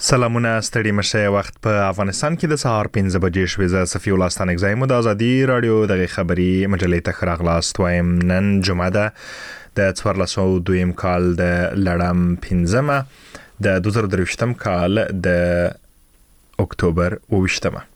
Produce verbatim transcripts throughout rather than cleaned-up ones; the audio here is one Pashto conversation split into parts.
سلامونه ستړي مشه وخت په افغانستان کې د سهار پنځه بجې شوې ز صفي ولستان اگزایم د ازادي رادیو د خبري مجلې ته خراغلاست وایم نن جمعه ده د څوارلسو دویم کال د لړم پنځمه د دوه زره درویشتم کال د اکتوبر اوویشتمه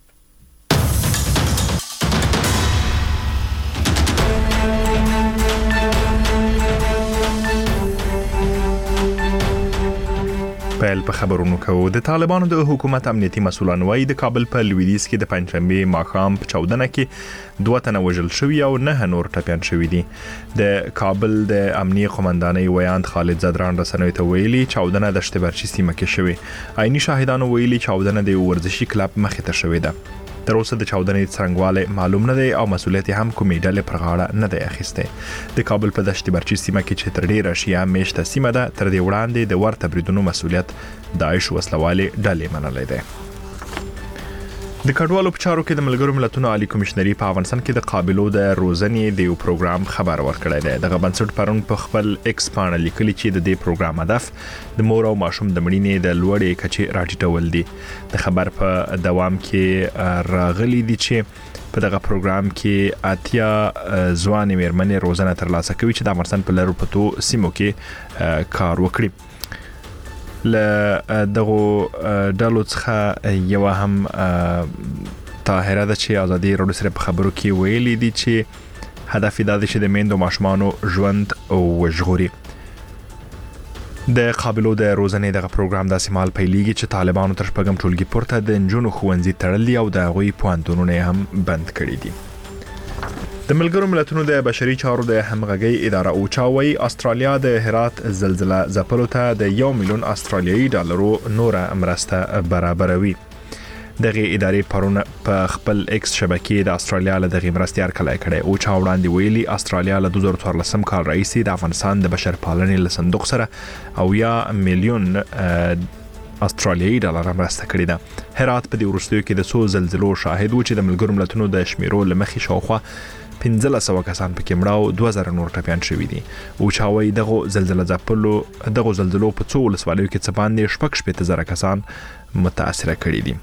پیل په خبرونو کوو. د طالبانو د حکومت امنیتي مسولان وایي د کابل په لویدیځ کې د پنځشنبه ماښام په چودنه کې دوه تنه وژل شوي او نه نور ټپيان شوي دي. د کابل د امنیي قومندانۍ ویاند خالد زدران رسنیو ته ویلي چودنه د شتبرچی سیمه کې شوې. عیني شاهدانو ویلي چودنه د ورزشي کلب مخې ته شوې ده. تر اوسه د چودنې څرنګواله معلوم نه دی او مسولیت هم کومې ډلې پر غاړه نه دی اخیسته. د کابل په دشت برچی سیمه کې چې تر ډیره شیا میشته سیمه ده تر دې وړاندې د ورته بریدونو مسولیت داعش وسلوالې ډلې منلې ده. د کډوالو په چارو کې د ملګرو ملتونو عالی کمشنري په افغانستان کې د قابلو د روزنې د یو پروګرام خبر ورکړی دی. دغه بنسټ پرون په خپل ایکس باندې لیکلي چې د دې پروګرام هدف د مور او ماشوم د مړینې د لوړې کچې راټیټول دي. د خبر په دوام کې راغلي دي چې په دغه پروګرام کې اتیا ځوانې مېرمنې روزنه ترلاسه کوي چې د افغانستان په لرو پتو سیمو کې کار وکړي. له دغه ډالو څخه یو هم طاهره ده چې ازادي رادیو سره په خبرو کې ویلي دي چې هدف دا دی چې د میندو ماشومانو ژوند او وژغوري. د قابلو د روزنې دغه پروګرام د سیمال پیلېږي چې طالبانو تر شپږم ټولګي پورته د نجونو ښوونځي تړلي او د هغوی پوهنتونونه هم بند کړي دي. د ملګرو ملتونو د بشري چارو د همغږي اداره اوچا وايي استرالیا د هرات زلزلہ ځپلو ته د یو میلیون استرالیایي ډالرو نوره مرسته برابروي. دغه ادارې پرون په خپل ایکس شبکې د استرالیا له دغه مرستې هرکلی کړی. اوچا وړاندې ویلي استرالیا له دوه زره څوارلسم کال راهیسې د افغانستان د بشرپالنې له صندوق سره او یا میلیون استرالیایي ډالر مرسته کړې ده. هرات په دې وروستیو کې د څو زلزلو شاهد و چې د ملګرو ملتونو د شمیرو لمخې شاوخوا پنځه سوه کسان پکې مړه او دوه زره نور ټپيان شوي دي. او چاوي دغه زلزلہ ځپلو دغه زلزلو په څو ولسوالیو کې څه باندې شپږ شپېته زره کسان متاثر کړي دي.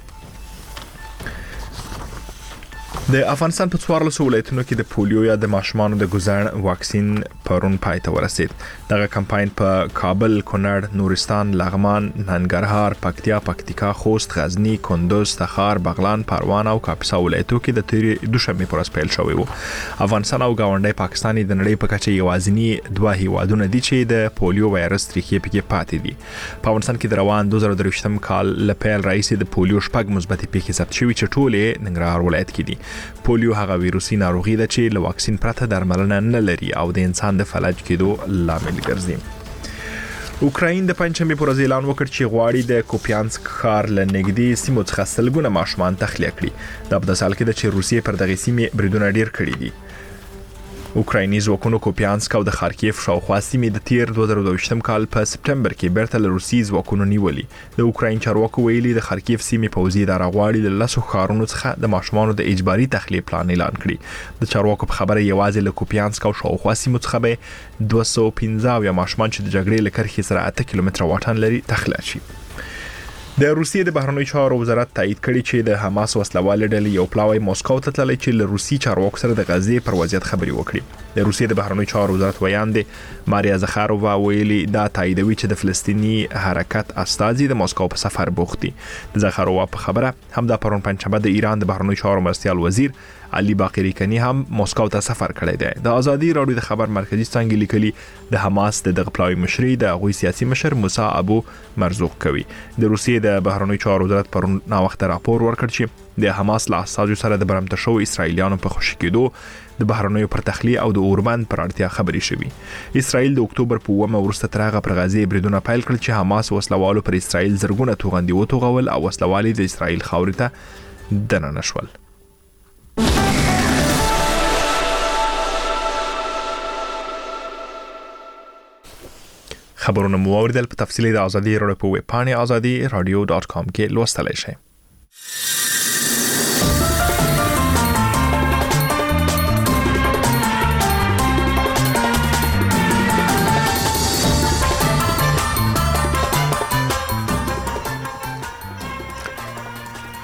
د افغانستان په څوارلسو ولایتونو کې د پولیو یا د ماشومانو د ګوزړ واکسین پرون پای ته ورسید. دغه کمپاین په کابل، کونړ، نورستان، لغمان، ننګرهار، پکتیا، پکتیکا، خوست، غزنی، کندوز، تخار، بغلان، پروان او کاپیسا ولایتونو کې د تیرې دوشنبه پر پیل شوی وو. افغانستان او گاونډي پاکستان د نړۍ په کچه یوازینی دوه هیوادونه دي چې د پولیو وایرس تریخي پکې پاتې دي. په افغانستان کې د روان دوه زره درویشتم کال لپاره رئیس د پولیو شپږ مثبت پیښې ثبت شوي چې ټولې ننګرهار ولایت کې دي. پولیو هغه ویروسي ناروغي ده چې له واکسین پرته درملنه نه لري او د انسان د فلج کېدو لامل ګرځي. اوکراین د پنځمې پر ځای اعلان وکړ چې غواړي د کوپیانسک ښار له نږدې سیمو څخه سلګونه ماشومان تخلیه کړي. دا په داسې حال کې ده چې روسیې پر دغه سیمې بریدونه ډیر کړي دي. اوکرایني ځواکونو کوپیانسک او د خارکیف شاوخوا سیمې د تیر دوه زره دویشتم کال په سپټمبر کې بیرته له روسي ځواکونو نیولې. د اوکراین چارواکو ویلي د خارکیف سیمې پوځي اداره غواړي له لسو ښارونو څخه د ماشومانو د اجباري تخلیه پلان اعلان کړي. د چارواکو په خبره یوازې له کوپیانسک او شاوخوا سیمو څخه به دوه سوه پنځه یا ماشومان چې د جګړې له کرښې سره اته کیلومتره واټن لري تخلیه شي. د روسیې د بهرنیو چارو وزارت تایید کړی چې د حماس وسلوالې ډلې یو پلاوی موسکو ته تللی چې له روسي چارواکو سره د غزې پر وضعیت خبري وکړي. د روسیې د بهرنیو چارو وزارت ویاند ماریا زخارووا ویلي دا تاییدوي چې د فلسطینی حرکت استازي د موسکو په سفر بوخت دي. د زخارووا په خبره همدا پرون پنځشنبه د ایران د بهرنیو چارو مرستیال وزیر علي باقری کنی هم موسکو ته سفر کړی دی. د ازادي رادیو د خبر مرکزی څنګه لیکلي د حماس د دغه پلاوی مشري د غوي سیاسي مشر موسی ابو مرزوق کوي. د روسیې د بهرنیو چارو وزارت پرون نا وخت راپور ورکړ چې د حماس له اساسو سره د برمته شو اسرایلیانو په خوشی کېدو د بهرنیو پر تخلیه او د اوربند پر اړتیا خبري شوی. اسرایل د اکتوبر په اوومه وروسته ترغه پر غزې بریدونه پیل کړل چې حماس وسلوالو پر اسرایل زرګونه توغندي وتوغول او وسلوالي د اسرایل خاورې ته دننه شول. خبرونه مو اوریدل په تفصیلی د ازادي رادیو په ویب پاڼه ازادي رادیو ډاټ کام کې لوستلای شئ.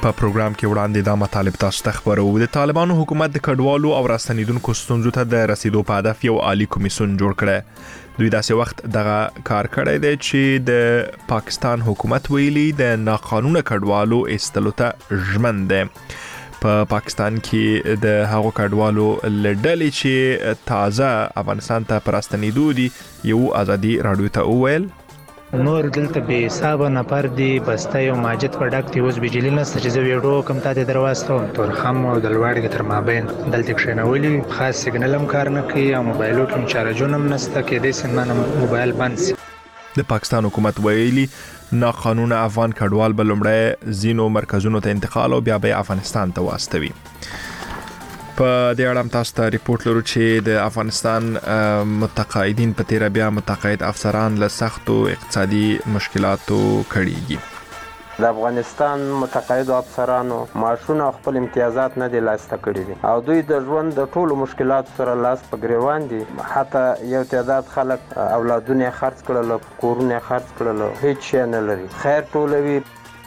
په پروګرام کې وړاندې دا مطالب تاسو ته خبرو. د طالبانو حکومت د کډوالو او راستنیدونکو ستونزو ته د رسیدو په هدف یو عالی کمیسیون جوړ کړی. دوی داسې وخت دغه کار کړی دی چې د پاکستان حکومت ویلي د ناقانونه کډوالو ایستلو ته ژمن دی. په پا پاکستان کې د هغو کډوالو لړلې چې تازه افغانستان ته پراستنیدو دي یو ازادي رادیو ته وویل نور دلته به حساب نفر دی بسته یو ماجد په ډاک دی اوس بجلی نسته چې زه ویډیو کوم ته دروازه تور خم او د لوړ تر مابین دلته کښینولي خاص سیګنل هم کار نه کوي او موبایلو کې چارجونه هم نسته کې د سیمانه موبایل بند سي. د پاکستان حکومت ویلي ناقانونه افغان کډوال به لومړی زینو مرکزونو ته انتقال او بیا به افغانستان ته واستوي. په دې اړه تاسو ته ریپورت لرو چې د افغانستان متقاعدین په تیر بیا متقاعد افسران له سختو اقتصادي مشکلاتو کړيږي. د افغانستان متقاعد افسرانو معاشونه خپل امتیازات نه دي لاسته کړي دي او دوی د ژوند د ټولو مشکلاتو سره لاس په ګریوان دي. حتی یو تعداد خلک اولادونه خرڅ کړل، کورونه خرڅ کړل، هیڅ شی نه لري. خیر ټولوي.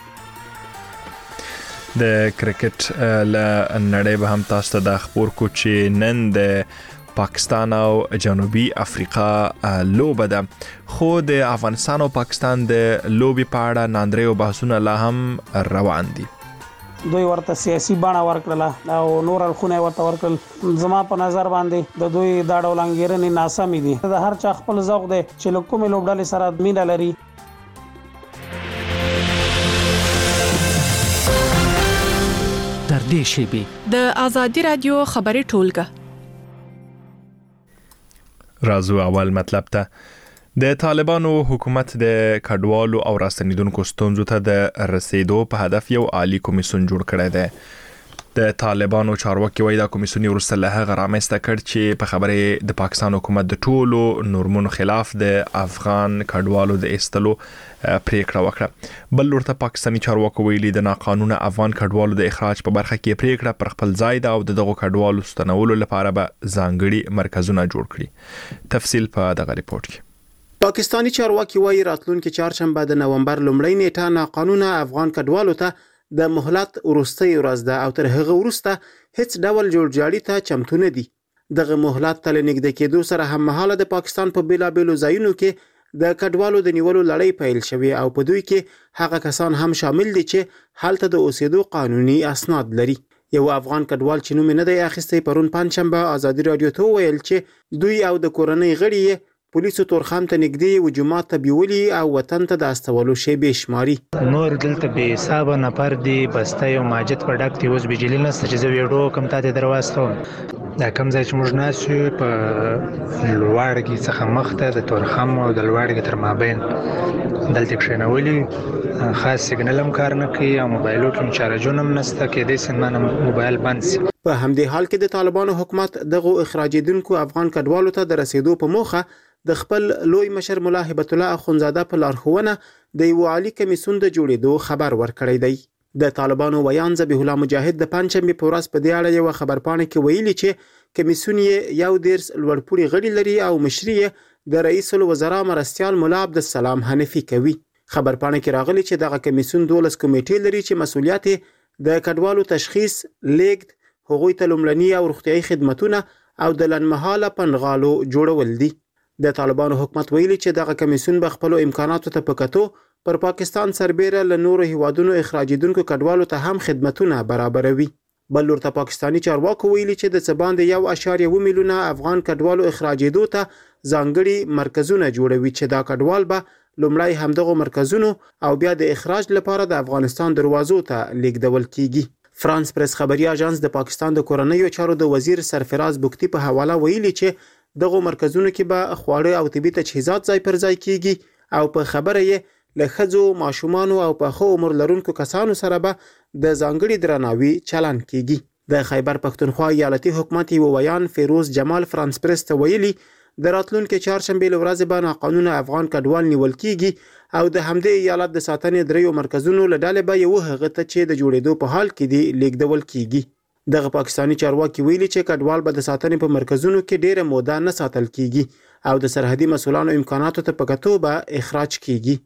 د کرکټ له نړۍ به هم تاسو ته د خبر کو چې نن د پاکستان او جنوبي افریقا لوبه ده، خو د افغانستان او پاکستان د لوبي په اړه ناندري او بحثونه لا هم روان دي. دوی ورته سیاسي بڼه ورکړه او نور الخونه ورته ورکړل. زما په نظر باندې د دوی دا ډول انګیرنې ناسمې دي. د هر چا خپل ذوق دی چې له کومې لوبډلې سره مینه لري. در دې شیبې د آزادي رادیو خبري ټولګه رازو اول مطلب ته د طالبانو حکومت د کډوالو او راستنیدونکو ستونزو ته د رسیدو په هدف یو عالی کمیسیون جوړ کړی دی. د طالبانو چارواکي وایي دا کمیسیون ورسته له هغه رامنځته کړ چې په خبره د پاکستان حکومت د ټولو نورمونو خلاف د افغان کډوالو د ایستلو پریکړه وکړه. بل ورته پاکستاني چارواکي ویلي د ناقانونه افغان کډوالو د اخراج په برخه کې پریکړه پر خپل ځای ده او دغه کډوالو ستنولو لپاره به ځانګړي مرکزونه جوړ کړي. تفصیل په دغه ریپورت کې. پاکستاني چارواکي وایي راتلونکي چهارشنبه د نومبر لومړۍ نیټه ناقانونه افغان کډوالو ته د مهلت وروستۍ ورځ ده او تر هغه وروسته هیڅ ډول جوړجاړي ته چمتو نه دي. دغه مهلت تل نږدې کېدو سره هم مهاله د پاکستان په بیلابېلو ځایونو کې د کډوالو د نیولو لړۍ پیل شوې او په دوی کې هغه کسان هم شامل دي چې هلته د اوسېدو قانوني اسناد لري. یو افغان کډوال چې نوم نه دی اخیستی پرون پنځشنبه آزادي رادیو ته ویل چې دوی او د کورنۍ غړي پولیسو تورخم ته نږدې وجومات ته بیولي او وطن ته د استولو شیبې شماري. نور دلته به حساب نفر دی بسته یو ماجد په ډاک دی اوس بجلی نسته چې زه ویډیو کوم ته دروازه دا کوم ځای چې موږ ناسو په لوړګي څخه مخته د تورخم او د لوړګي تر مابین دلته کښینولي خاص سیګنل هم کار نه کوي او موبایلو کې چارجونه هم نسته کې د سیمانه موبایل بند سي. په همدې حال کې د طالبانو حکومت دغه اخراجیدونکو افغان کډوالو ته د رسیدو په موخه د خپل لوی مشر مولا هبت الله اخونزاده په لارښوونه د یو عالی کمیسیون د جوړېدو خبر ورکړی دی. د طالبانو ویان ذبیح الله مجاهد د پنځشنبې په ورځ په دې اړه یو خبرپاڼه کې ویلي چې کمیسیون یو دیرس لوړپوړي غړي لري او مشري د رئیس الوزرا مرستیال مولا عبدالسلام حنفي کوي. خبرپاڼه کې راغلي چې دغه کمیسیون دولس کمیټې لري چې مسؤلیت د کډوالو تشخیص، لیږد، هغوی ته لومړني او روغتیايي خدمتونه او د لنډمهاله پنغالو جوړول دي. د طالبانو حکومت ویلي چې دغه کمیسیون به خپل امکاناتو ته په کتو پر پاکستان سربېره له نورو هیوادونو اخراجیدونکو کډوالو ته هم خدمتونه برابروي. بل ورته پاکستاني چارواکو ویلي چې د څه باندې یو اعشاریه اووه میلیونه افغان کډوالو اخراجېدو ته ځانګړي مرکزونه جوړوي چې دا کډوال به لومړی همدغو مرکزونو او بیا د اخراج لپاره د افغانستان دروازو ته لیږدول کیږي. فرانس پریس خبري اژانس د پاکستان د کورنیو چارو د وزیر سرفراز بوکتی په حواله ویلي چې دغه مرکزونو کې به خواړه او طبي تجهیزات ځای پر ځای کیږي او په خبره یې له ښځو، ماشومانو او په ښه عمر لرونکو کسانو سره به د ځانګړي درناوي چلند کیږي. د خیبر پښتونخوا ایالتي حکومت یو ویان فیروز جمال فرانس پریس ته ویلي د راتلونکي چهارشنبې له ورځې به ناقانونه افغان کډوال نیول کیږي او د همدې ایالت د ساتنې دریو مرکزونو له ډلې به یو هغه ته چې د جوړېدو په حال کې دی لیږدول کیږي. دغه پاکستاني چارواکي ویلي چې کډوال به د ساتنې په مرکزونو کې ډیره موده نه ساتل کیږي او د سرحدي مسولانو امکاناتو ته په کتو به اخراج کیږي.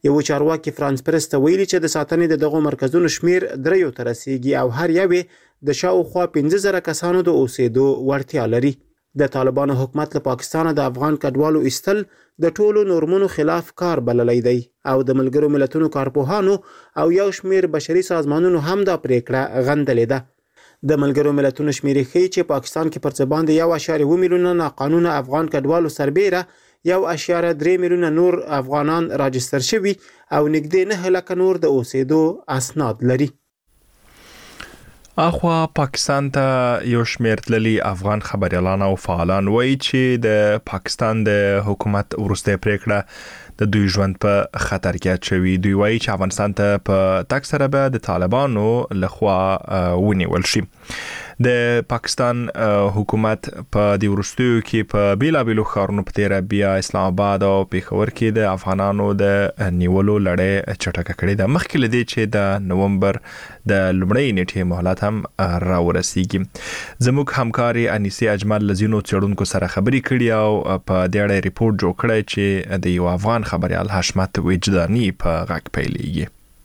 یو چارواکي فرانس پرس ته ویلي چې د ساتنې د دغو مرکزونو شمیر دریو ته رسیږي او هر یوې د شاوخوا پنځه زره کسانو د اوسېدو وړتیا لري. د طالبانو حکومت له پاکستانه د افغان کډوالو ایستل د ټولو نورمونو خلاف کار بللی دی او د ملګرو ملتونو کارپوهانو او یو شمیر بشري سازمانونو هم دا پریکړه غندلې ده. د ملګرو ملتونو شمیرې ښیي چې پاکستان کې پر څه باندې یو اعشاریه اوه میلیونه ناقانونه افغان کډوالو سربیره یو اعشاریه درې میلیونه نور افغانان راجستر شوي او نږدې نه لکه نور د اوسېدو اسناد لري. اخوا پاکستان ته یو شمیر تللي افغان خبريالان او فعالان وایي چې د پاکستان د حکومت وروستۍ پریکړه د دوی ژوند په خطر کې اچوي. دوی وایي چې افغانستان ته په تک سره به د طالبانو لخوا ونیول شي. د پاکستان حکومت په د وروستیو کې په بیلابیلو ښارونو په تیره بیا اسلام آباد او پېښور کې د افغانانو د نیولو لړۍ چټکه کړې ده مخکې له دې چې د نومبر د لومړۍ نیټې مهلت هم راورسیږي. زموږ همکاري انیسي اجمل لزینو څېړونکو سره خبرې کړي او په دې اړه ریپورت جوړ کړی چې د یو افغان خبريال حشمت وجداني په غږ پیلېږي.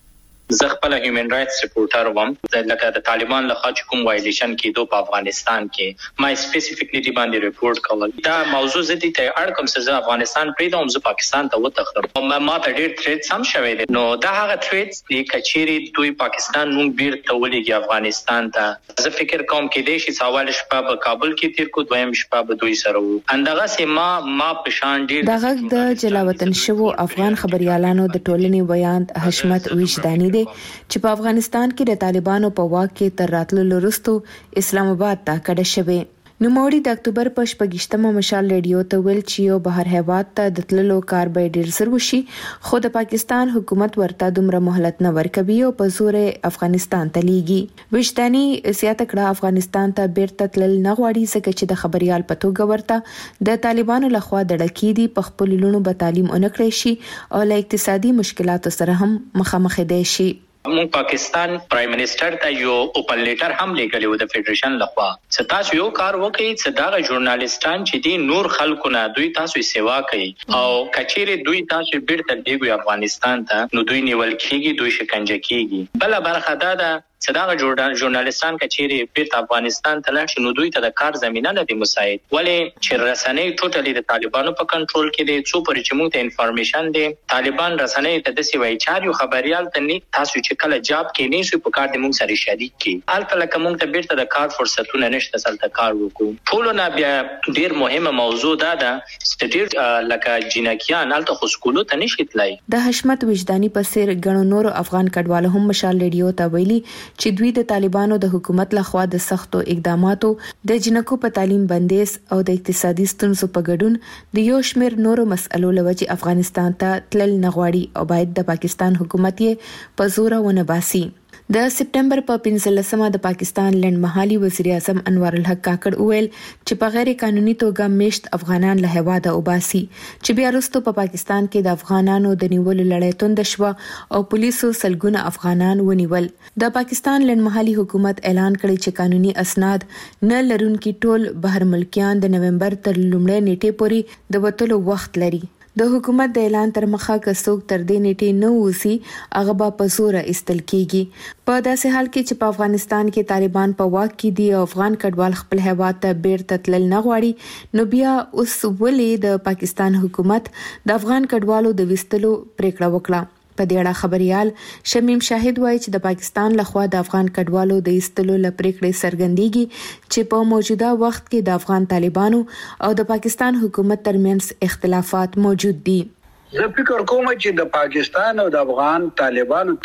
زه خپل هیومن رائټس ریپورټر وم لکه د طالبان له خوا چې کوم وایلیشن کېدو په افغانستان کې ما سپیسیفیکلی دی باندې ریپورت کول. دا موضوع زدي ته اړ کوم څه افغانستان پریدم زه پاکستان ته وتښتم ما ما ته ډېر تریټ سم شوی دی نو دا هغه تریټ دی کچيري دوی پاکستان نوم بیر ته ولېږي افغانستان ته. زه فکر کوم کې دی چې سوال شپه په کابل کې تیر کو دویم شپه به دوی سره وو اندغه سي ما ما په شان ډېر دغه د جلاوطن شوو افغان خبريالانو د ټولنې بیان حشمت وجداني چې په افغانستان کې د طالبانو په واک کې تر راتلو وروسته اسلام آباد ته کډه شوی. نوموړي د اکتوبر په شپږیشتمه مشال ریډیو ته ویل چې یو بهر هیواد ته د تللو کار به ډیر زر وشي خو د پاکستان حکومت ورته دومره مهلت نه ورکوي او په زور افغانستان ته لیږي. وجداني زیاته کړه افغانستان ته بیرته تلل نه غواړي ځکه چې د خبريال په توګه ورته د طالبانو لخوا دړه کېدي په خپل لونو به تعلیم اونکړي شي او له اقتصادي مشکلاتو سره هم مخامخ دي شي. مون پاکستان پرایم منسٹر ته یو اوپن لیټر هم لیکلی و د فدریشن لخوا چې تاسو یو کار وکړئ چې دا ژورنالیستان چې دي نور خلکو نه دوی تاسو سیوا کوي او کچېره دوی تاسو بیرته دیګو افغانستان ته نو دوی نیول کیږي دوی شکنجه کیږي. بل برخه دا ده چې دا ژورنالیستان کچېره بیرته افغانستان ته لاړ شي نو دوی ته د کار زمينه نه دي مساعد ولې چې رسنۍ ټوټلی د طالبانو په کنټرول کې دي څو پرې چې موږ ته انفارمیشن دي طالبان رسنۍ ته د سی وای چار یو خبريال ته نه تاسو چې کله جاب کې نه شي په کار د موږ سره شریک کی البته لکه موږ ته بیرته د کار فرصتونه نشته سلته کار وکړو. ټول نه بیا ډیر مهمه موضوع ده چې ډیر لکه جنکیان الته خو سکولو ته نشي تلای. د حشمت وجداني په سیر غنو نور افغان کډوالو هم مشال ریډیو ته ویلي چې دوی د طالبانو د حکومت لخوا د سختو اقداماتو د جنکو په تعلیم بندیز او د اقتصادي ستونزو په ګډون د یو شمیر نورو مسئلو لوجه افغانستان ته تلل نه غواړي او باید د پاکستان حکومت یې په زور ونه باسي. د سپټمبر په پنځلسمه د پاکستان لنډمهالي وزیر اعظم انوار الحق کاکړ وویل چې په غیر قانوني توګه میشت افغانان له هواده وباسي چې بیا وروسته په پاکستان کې د افغانانو د نیولو لړۍ توند شوه او پولیسو سلګونه افغانان ونیول. د پاکستان لنډمهالي حکومت اعلان کړی چې قانوني اسناد نه لرونکي ټول بهر ملکیان د نومبر تر لومړۍ نیټې پورې د وټلو وخت لري. د حکومت د اعلان تر مخه که څوک تر دې نیټې نه ووسی هغه به په زوره ایستل کیږي. په داسې حال کې چې په افغانستان کې طالبان په واک کې دي او افغان کډوال خپل هیواد ته بیرته تلل نه غواړي نو بیا اوس ولې د پاکستان حکومت د افغان کډوالو د وستلو پریکړه وکړه. په دې اړه خبريال شمیم شاهد وایي چې د پاکستان لخوا د افغان کډوالو د ایستلو لپریکړې سرګندېږي چې په موجوده وخت کې د افغان طالبانو او د پاکستان حکومت ترمنځ اختلافات موجود دي. زه فکر کوم چې د پاکستان او د افغان طالبانو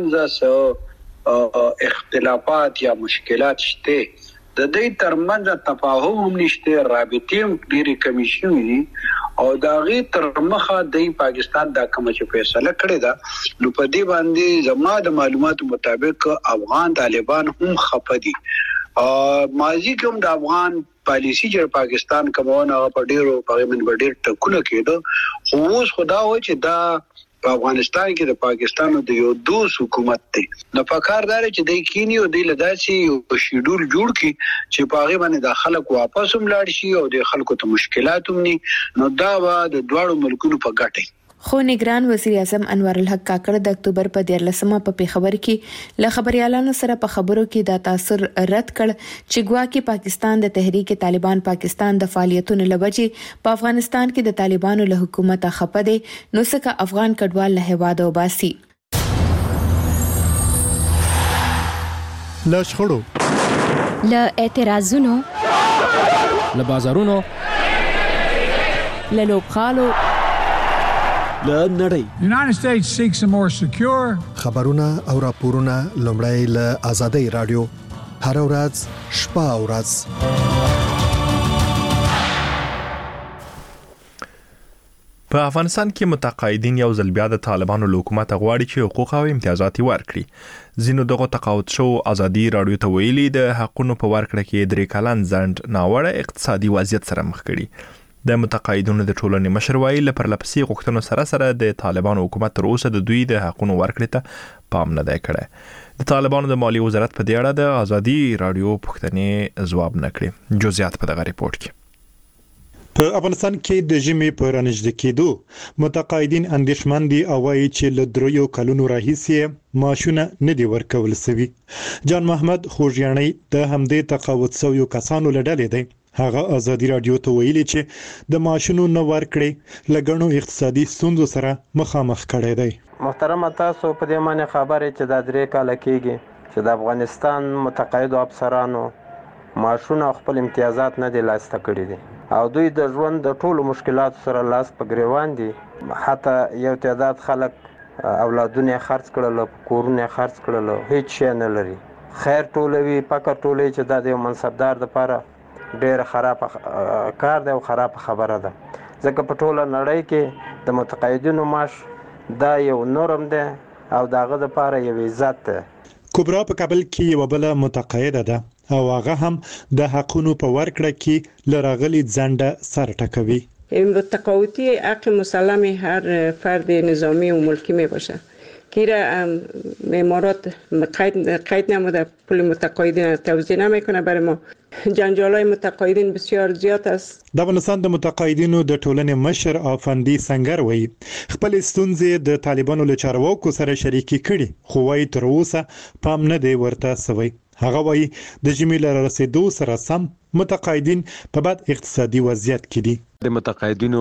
ترمنځ اختلافات یا مشکلات شته د دې ترمنځ تفاهم هم نشته رابطې هم ډېرې کمې شوې دي او دا غي تر مخه د پاکستان د کوم چې فیصله کړې ده نو په دې باندې زما د معلوماتو مطابق افغان طالبان هم خپه دي. ماضی کوم د افغان پالیسی چې پاکستان کومونه په ډیرو په من ډیر ټکونه کېده خو اوس خدا و چې دا په افغانستان کې د پاکستان د یو دوس حکومت دی نو پکاردار چې د کینی او د لداسي یو شیډول جوړ کی چې په هغه باندې د خلکو واپس هم لاړ شي او د خلکو ته مشکلات هم ني نو دا و د دوړو ملکونو په ګټه. خو نگران وزیر اعظم انوار الحق کاکړ د اکتوبر په دیارلسمه په پیښور کې له خبريالانو سره په خبرو کې دا تاثر رد کړ چې ګواکې پاکستان د تحریک طالبان پاکستان د فعالیتونو لوجې په افغانستان کې د طالبانو له حکومت خپه دي نو څنګه افغان کډوال له هواده وباسي. له شخړو له اعتراضونو له بازارونو له لوبخالو له نړۍ United States seeks a more secure خبرونه او راپورونه لومړی له آزادۍ رادیو هر ورځ شپه او ورځ. په افغانستان کې متقاعدین یو ځل بیا د طالبانو له حکومت غواړي چې حقوق او امتیازات ورکړي. ځینو دغه تقاعد شو ازادي رادیو ته ویلي د حقونو په ورکړه کې درې کلن ځنډ ناوړه اقتصادي وضعیت سره مخ کړي. د متقاعدینو د ټولنې مشر وایي له پرلپسې غوښتنو سره سره د طالبانو حکومت تر اوسه د دوی د حقونو ورکړې ته پام نه دی کړی. د طالبانو د مالی وزارت په دې اړه د ازادي رادیو پوښتنې ځواب نه کړي. جزئیات په دغه ریپورت کې. په افغانستان کې د ژمي په رانژدې کېدو متقاعدین اندېښمن دي او وايي چې له دریو کلونو راهیسې معاشونه نه دي ورکول شوي. جان محمد خوږیاڼی د همدې تقاعد شویو کسانو له ډلې دی. هغه ازادي رادیو ته ویلي چې د معاشونو نه ورکړې لګڼو اقتصادي ستونزو سره مخامخ کړي دی. محترم تاسو په دې معنی خبرې چې د درې کال کېږي چې د افغانستان متقاعد افسرانو معاشونه خپل امتیازات نه دي لاسته کړي دي او دوی د ژوند د ټولو مشکلاتو سره لاس په ګریوان دي. حتی یو تعداد خلک اولادونه خرڅ کړل، کورونه خرڅ کړل، هیڅ شی نه لري. خیر ټولوي فقط ټولوي چې دا د منصبدار لپاره ډېر خراب کار دی او خراب خبره ده. ځکه په ټوله نړۍ کې د متقاعدینو معاش دا یو نورم دی او داغه لپاره یو عزت ده. کبرا په کابل کې یو بل متقاعده ده او هغه هم د حقونو په ورکړه کې لراغلي ځنډه سر ټکوي. تقاعدی حق مسلم هر فرد نظامی و ملکی می باشه که را امارات قید قید نموده پول متقاعدین توزیع نمیکنه. برای ما جنجالای متقاعدین بسیار زیاد است. د افغانستان د متقاعدینو د ټولنې مشر افندي سنگر وایي خپل ستونزې د طالبانو له چارواکو سره شریکي کړي خو وايي تر اوسه پام نه دی ورته سوی. هغه وایي د ژمي له رسیدو سره سم متقاعدین په بد اقتصادي وضعیت کې دي. د متقاعدینو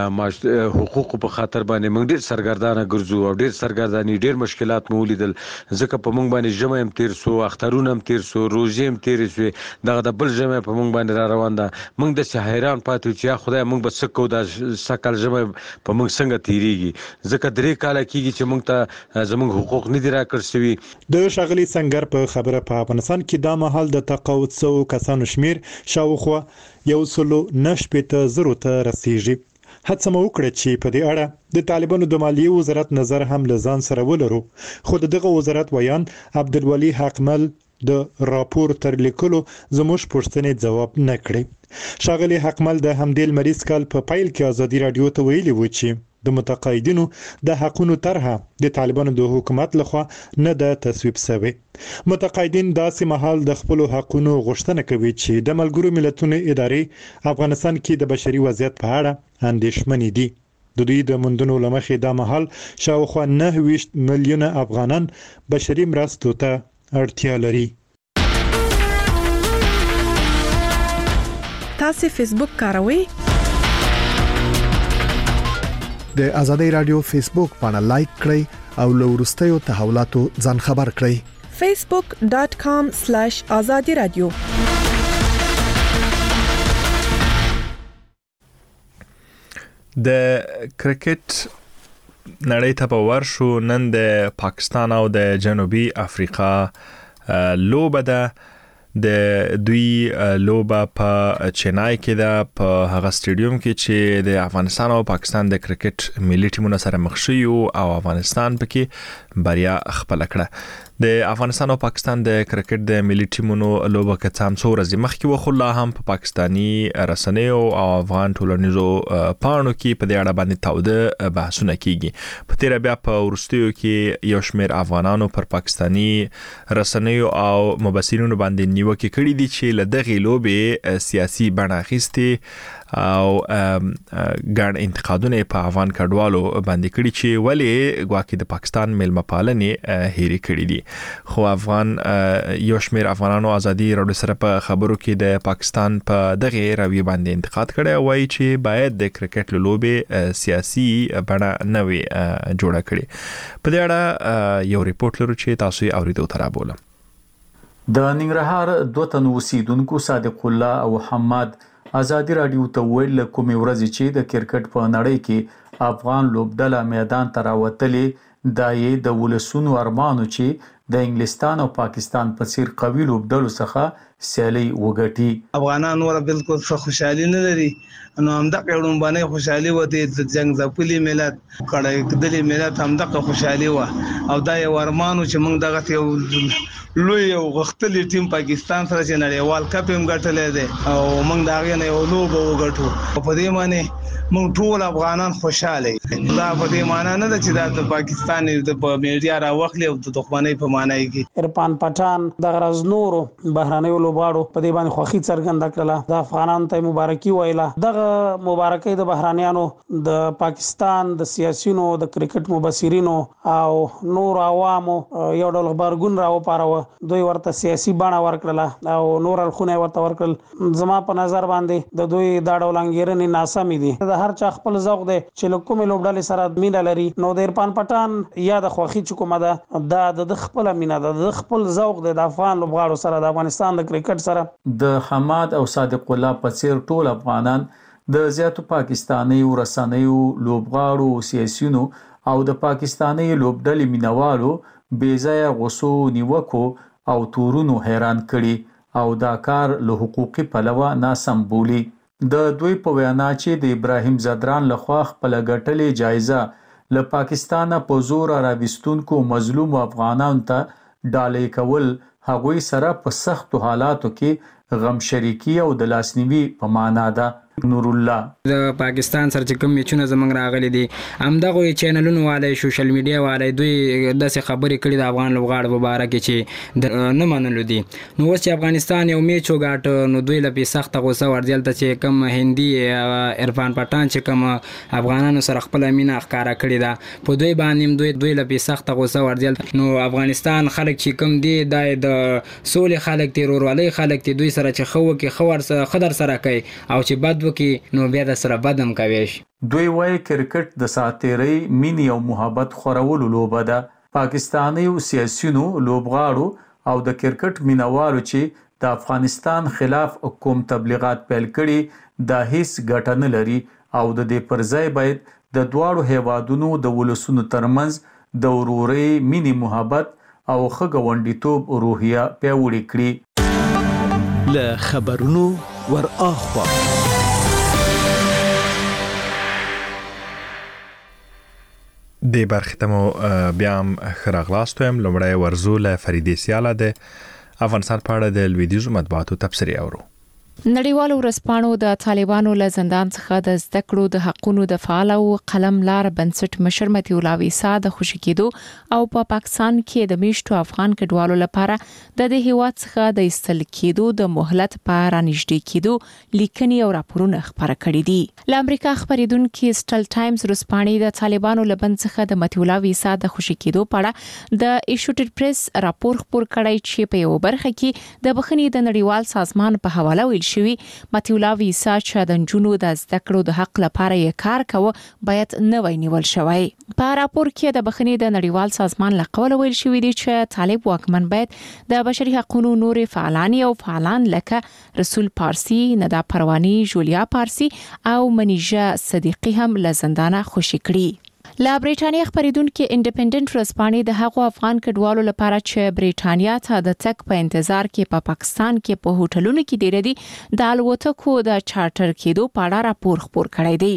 حقوق په خاطر باندې موږ ډېر سرګردانه ګرځو او ډېر سرګرداني ډېر مشکلات مو ولیدل. ځکه په موږ باندې ژمه هم تیر سو، اخترونه هم تیر سو، روزي هم تیر سو، دغه د بل ژمه په موږ باندې را روان ده. موږ د حیران پاتې چې یا خدای موږ به څه کوو، د سکل ژمه په موږ څنګه تیریږي. ځکه درې کاله کېږي چې موږ ته زموږ حقوق نه دي راکړل شوي. د ښاغلي سنگر په خبره په افغانستان کې دا مهال د تقاعد شوو کسانو شمیر شاوخوا یو سلو نشپېته زرو ته رسیږي. هڅه مو وکړه چې په دې اړه د طالبانو د مالیې وزارت نظر هم لزان سره ولرو، خو دغه وزارت ویان عبدالولي حقمل د راپور تر لیکلو زموږ پوښتنې ځواب نه کړي. ښاغلي حقمل د همدې لمریز کال په پایل کې ازادي رادیو ته ویلي و چې د متقاعدینو د حقونو طرحه د طالبانو د حکومت لخوا نه د تصویب شوی. متقاعدین داسې مهال د خپل حقونو غوښتنه کوي چې د ملګرو ملتونو ادارې افغانستان کې د بشري وضعیت په اړه اندېښمنې دي. د دوی د مندونو لمخې دا مهال شاوخوا نه ویشت میلیونه افغانان بشري مرستو ته اړتیا لري. تاسو فیسبوک کاروئ؟ د آزادۍ رادیو فیسبوک باندې لایک کړئ او له وروستیو تحولاتو ځان خبر کړئ. facebook dot com slash azadi radio. د کرکټ نړۍ ته په ورشو نن د پاکستان او د جنوبي افریقا لوبه ده. د دوی لوبه په چنای کې ده په هغه سټیډیوم کې چې د افغانستان او پاکستان د کرکټ ملي ټیمونو سره مخ شي او افغانستان پکې بریا خپل کړه. د افغانستان او پاکستان د کرکټ د ملي ټیمونو لوبه کڅام څو ورځې مخکې وخت لا هم په پاکستانی رسنیو او افغان ټولنیزو پاڼو کې په دې اړه باندې تاوده بحثونه کیږي. په تیر بیا په ورستیو کې یو شمېر افغانانو پر پاکستانی رسنیو او مبصرینو باندې نیوکه کړې دي چې له دغه لوبې سیاسي بڼه اخیستې او ګڼ انتقادونه په افغان کډوالو باندې کړي چې ولې ګواکې د پاکستان ملمه پالنې هېري کړي دي. خو افغان یو شمېر افغانانو ازادي راډیو سره په خبرو کې د پاکستان په دغه رویه باندې انتقاد کړي وایي چې باید د کرکټ لوبې سیاسي بڼه نه وي جوړه کړي. په دې اړه یو ریپورت لرو چې تاسو یې اوریدو تر بوله. د ننګرهار دوه تن اوسیدونکو صادق الله او حماد ازادي راډیو ته ویل کومې ورځې چې د کرکټ په نړۍ کې افغان لوبډله میدان ته راوتلې دا یې د ولسونو ارمانو چې د انګلستان او پاکستان په څیر قوي لوبډلو څخه سیالي وګټي. افغانان ور بالکل څه خوشحالي نه لري نو همدغه ډومبانه خوشحالي وته د جنگ ځپلي ملت کړه کډلې ملت همدغه خوشحالي و او دا یو ارمانو چې موږ دغه یو لوی او غختلی ټیم پاکستان سره چې نړیوال کپ هم ګټلې ده او موږ دا غي نه یو لوبه وګټو په دې معنی موږ ټول افغانان خوشاله دا په دې معنی نه چې د پاکستان د میډیا راوخلي او د دښمنۍ په معنی کې ارفان پټان د غرض نورو بهراني لوباړو په دې باندې خوخي څرګنده کړه د افغانانو ته مبارکي ویله. دغه مبارکي د بهرانيانو د پاکستان د سیاسيونو د کرکټ مبصرینو او نور عوامو یو ډول خبرګون راو پاره دوی ورته سیاسي بڼه ورکړه او نور الخونه ورته ورکړل. زما په نظر باندې د دوی دا ډول انګیرنې ناسمې دي. د هر چا خپل ذوق دی چې لکومې لوبډلې سره مینه لري نو د ارفان پټان یا د خوخي چې کومه ده دا د خپل مینه ده د خپل ذوق دی د افغان لوبغاړو سره د افغانستان د کرکټ سره. د حماد او صادق الله په څیر ټول افغانان د زیاتو پاکستاني رسنیو لوبغاړو سیاسيونو او د پاکستاني لوبډلې مینوالو بېځایه غوسو نیوکو او تورونو حیران کړي او دا کار له حقوقي پلوه ناسم بولي. د دوی په وینا چې د ابراهیم زدران لخوا خپل ګټلې جایزه له پاکستانه په زور راوستونکو مظلوم افغانانو ته ډالۍ کول هغوی سره په سختو حالاتو کې غم شریکی او د لاسنیوي په معنا ده. نور الله د پاکستان سره چې کوم میچونه زمنګ راغلي دي همدغه چینلونو والے سوشل میډیا والے دوی داسې خبرې کړي د افغان لوبغاړو مبارک چې نه منلو دي. نو اوس چې افغانستان یو میچ وګاټ نو دوی لپاره سخت غوسه ورځل ته چې کوم هندي عرفان پټان چې کوم افغانانو سره خپل مینه ښکارا کړی دا په دوی باندې دوی دوی لپاره سخت غوسه ورځل. نو افغانستان خلک چې کوم دي د سولې خلک دي ورولې خلک دي دوی سره چې خو کې خور سره خدر سره کوي او چې بد کې نو بیا د سره بدم کوي. دوی وايي کرکټ د ساتيري مینی او محبت خورولو لوبه ده. پاکستاني او سیاسيونو لوبغاړو او د کرکټ مینوالو چې د افغانستان خلاف کوم تبلیغات پیل کړي دا هیڅ ګټه نه لري او د دې پرځای باید د دواړو هیوادونو د ولسونو ترمنځ د ورورۍ مینی محبت او خګوندیتوب روحیه پیاوړې کړي. له خبرونو ور اخوا د برختمو بیا هم خراغلاستو هم لمړی ورزو له فریدې سیاله د افغانستان په اړه د لویدیځو مطبوعاتو تبصرې اورو. نړیوالو ورځپاڼو د طالبانو له زندان څخه د زده کړو د حقونو د فعال او قلم لار بنسټ مشر متي الله ویسا د خوشی کېدو او په پا پاکستان کې د میشتو افغان کډوالو لپاره د دې هیواد څخه د استل کېدو د مهلت په رانیږدې کېدو لیکنې او راپورونه خبره کړې دي. له امریکا خبرېدونکو سټل ټایمز ورځپاڼې د طالبانو له بند څخه د متي الله ویسا د خوشی کېدو په اړه د ایشوټډ پریس راپور خبر کړی چې په یو برخه کې د بخښنې د نړیوال سازمان په حواله ویل شوی متي الله ویسا چې د جنونو د زده کړو د حق لپاره یې کار کوي باید نه وینول شوی. په راپور کې د بخښنې د نړیوال سازمان لقول ویل شوی دی چې طالب واکمن باید د بشري حقوقو نور فعالانی او فعالان لکه رسول پارسی، ندا پروانی، جولیا پارسی او منیجا صدیقی هم له زندانه خوشی کړي. لا بریټانیا خبرېدونکو انډیپندنت ورځپاڼې د هغو افغان کډوالو لپاره چې بریټانیا ته د تک په انتظار کې په پا پاکستان کې په هوټلونو کې ډېر دي د الوتکو د چارټر کېدو په اړه راپور خبر کړی دی.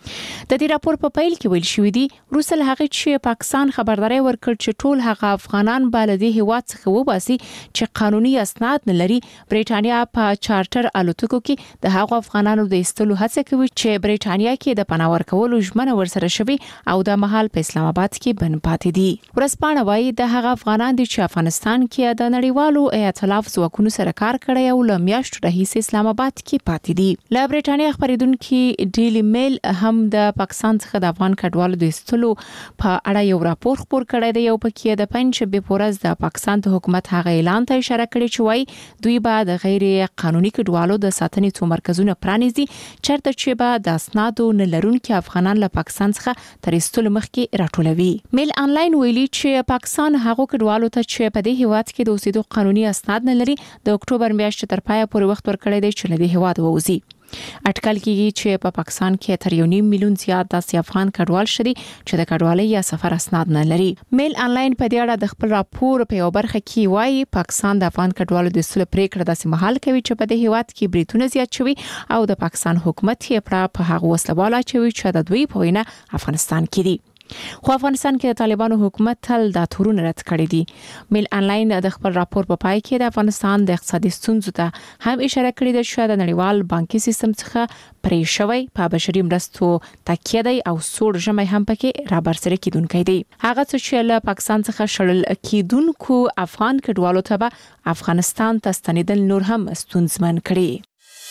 د دې راپور په پیل کې ویل شوې دي روسل هغه چې پاکستان خبرداري ورکړ چې ټول هغه افغانان بالدي هیواد څخه وباسي چې قانوني اسناد نه لري. برېټانیا په چارټر الوتکو کې د هغو افغانانو د ایستلو هڅه کوي چې برېټانیا کې د پناه ورکولو ژمنه ورسره شوي او د مهال په اسلام آباد کې بن پاتې دي. ورسپانه وايي د هغه افغانان دي چې افغانستان کې د نړیوالو ائتلاف ځواکونو سره کار کړی او ل میاشتو راهیسې اسلام آباد کې پاتې دي. له برېټانیا خبرېدونکو ډیلی میل هم د پاکستان څخه د افغان کډوالو د ایستلو په اړه یو راپور خپور کړی دی او پکې د پنځه پورز د پاکستان د حکومت هغه اعلان ته اشاره کړې چې وايي دوی به د غیر قانوني کډوالو د ساتنې څو مرکزونه پرانیزي چېرته چې به د اسنادو نه لرونکو افغانان له پاکستان څخه تر ایستلو مخکې راټولوي. میل انلاین ویلي چې پاکستان هغه کډوالو ته چې په دې هیواد کې د اوسېدو قانوني اسناد نه لري د اکتوبر میاشتې تر پایه پورې وخت ورکړی دی چې له دې هیواد ووځي. اټکل کېږي چې په پاکستان کې تر یو نیم میلیون زیات داسې افغان کډوال شري چې د کډوالۍ یا سفر اسناد نه لري. میل انلاین په دې اړه د خپل راپور په یو برخه کې وایي پاکستان د افغان کډوالو د ایستلو پریکړه داسې مهال کوي چې په دې هیواد کې بریتونه زیات شوي او د پاکستان حکومت یې په هغه وسلواله چوي چې د دوی په وینا افغانستان کې دي. خو افغانستان کې د طالبانو حکومت تل دا تورونه رد کړی دي. میل انلاین د خپل راپور په پای کې د افغانستان د اقتصادي ستونزو ته هم اشاره کړې ده چې د نړیوال بانکي سیستم څخه پرې شوی په بشري مرستو تکیه دی او سوړ ژمی هم پکې را برسره کیدونکې دی. هغه چې له پاکستان څخه شړل کیدونکو افغان کډوالو ته به افغانستان ته ستنیدل نور هم ستونزمن کړي.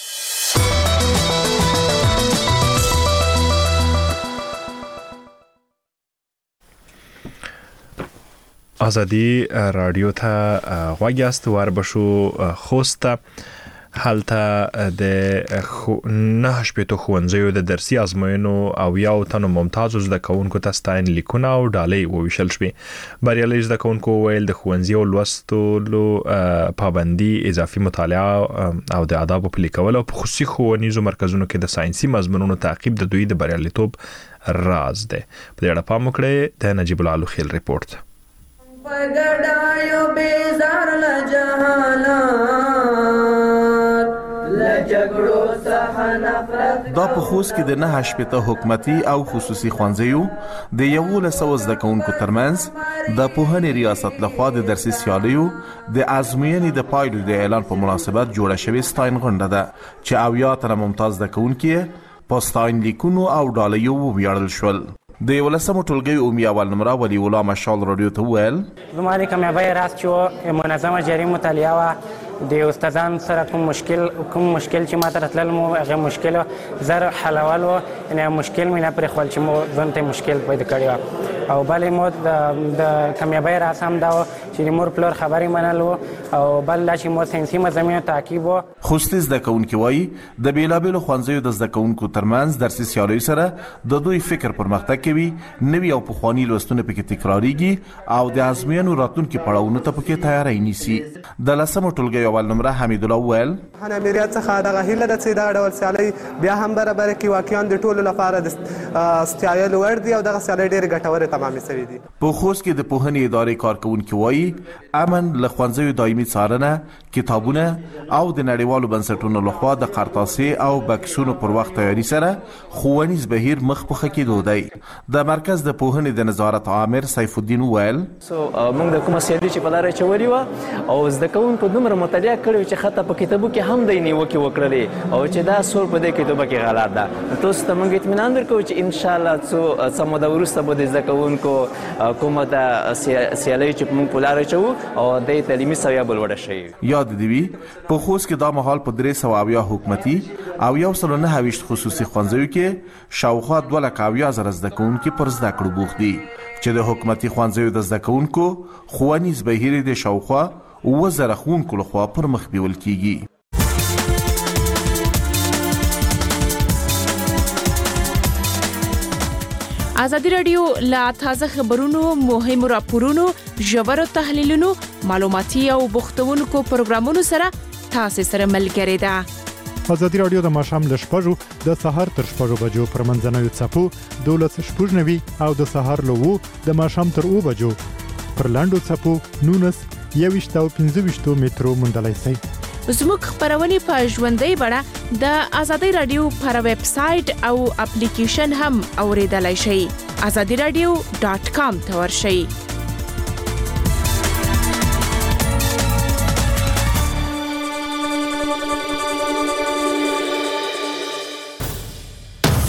ازادي رادیو ته غوږیاست وربشو خوسته حالته د نه شپېتو ښوونځیو د درسي ازموینو او یو تنو ممتازو زده کوونکو ته ستاین لیکونه او ډالۍ وویشل شوې. بریالي زده کوونکو ویل د ښوونځي او لوستلو پابندي اضافي مطالعه او د آدابو پلي کول او په خصوصي ښوونیزو مرکزونو کې د ساينسي مضمونونو تعقیب د دوی د بریالیتوب راز دی. په دې اړه پام وکړئ. د نجیب الله خیل ریپورت. پګړایو بیزار له جهالات لجګړو څخه نفرت دا په خوست کې د نه شپېته حکومتي او خصوصي ښوونځیو د یولس سوه زده کوونکو ترمنځ د پوهنې ریاست لخوا د درسي سیالیو د ازموینې د پایلو د اعلان په مناسبت جوړه شوې ستاین غونډه ده چې اویا تنه ممتاز زده کوونکي په ستاین لیکونو او ډالۍ وویاړل شول. د یولسمو ټولګي عمومي اول نمره ولی الله مشال رادیو ته ویل زما د کامیابی راز چې منظمه جاری مطالعه وا د استادان سره کوم مشکل کوم مشکل چې ماته راتلل مو هغه مشکل زر حلول و نه مشکل مې نه پر خپل چې مو ځنته مشکل پیدا کړی او بلې مو د کامیابی راز هم دا چې مور پلور خبري منلو او بل چې مو ساينسي مضامینو تعقیب و. خوستي زده کوونکي وایي د بیلابېلو ښوونځیو د زده کوونکو ترمنځ درسي سیالیو سره د دوی فکر پرمختګ کوي، نوي او پخواني لوستونه پکې تکراریږي او د ازموینو راتلونکي پړاوونو ته پکې تیاری نیسي. د لسمو ټولګي اول نمره حمید الله ویل انا میریت څخه دغه هیله ده چې دا ډول سیالي بیا هم برابر کې واقعا د ټولو لپاره د ستایلو وړ دي او دغه سیالي ډېر ګټورې تمامې شوې دي. په خوست کې د پوهنې ادارې کارکونکي وایي امن له ښوونځیو دایمي څارنه، کتابونه او د نړیوالو بنسټونو لخوا د قرطاسي او بکسونو پر وخت تیاری سره ښوونیز بهیر مخ په ښه کېدو دی. د مرکز د پوهنې د نظارت عامر سیف الدین ویل موږ د کومه سیالي چې په لاره چولې وه او زده کوونکو دومره مطالعه کړې چې حتی په کتابو کې هم دی نیوکې وکړلې او چې دا سور په دې کتابو کې غلط ده. تاسو ته موږ اطمینان درکوو چې انشاءالله څو څه موده وروسته به د زده کوونکو کومه د سیالۍ چې موږ په لاره چوو او د تعلیمي سویه به لوړه شي. یاد دې وي په خوست کې دا مهال په درې سوه اویا حکومتي او یو سل او نهه ویشت خصوصي ښوونځیو کې شاوخوا دوه لکه اویا زره زده کوونکي پر زده کړو بوخت دي چې د حکومتي ښوونځیو د زده کوونکو ښوونیز بهیر د شاوخوا اووه زره ښوونکو لخوا پر مخ بیول کیږي. ازادي رادیو لا تازه خبرونو، مهمو راپورونو، ژورو تحلیلونو، معلوماتي او بوختونکو پروګرامونو سره تاسو سره ملګری ده. ازادي رادیو د ماښام له شپږو د سهار تر شپږو بجو پر منځنوي څپو دولس شپږ نوي او د سهار له اوو د ماښام تر اوو بجو پر لاندو څپو نونس یویشت او پنځه ویشتو مترو موندلای شئ. زموږ خبرونه په ژوندۍ بڼه د ازادي رادیو پر ویب سټ او اپلیکیشن هم اوریدلای شئ. azadi radio dot com ته ورشئ.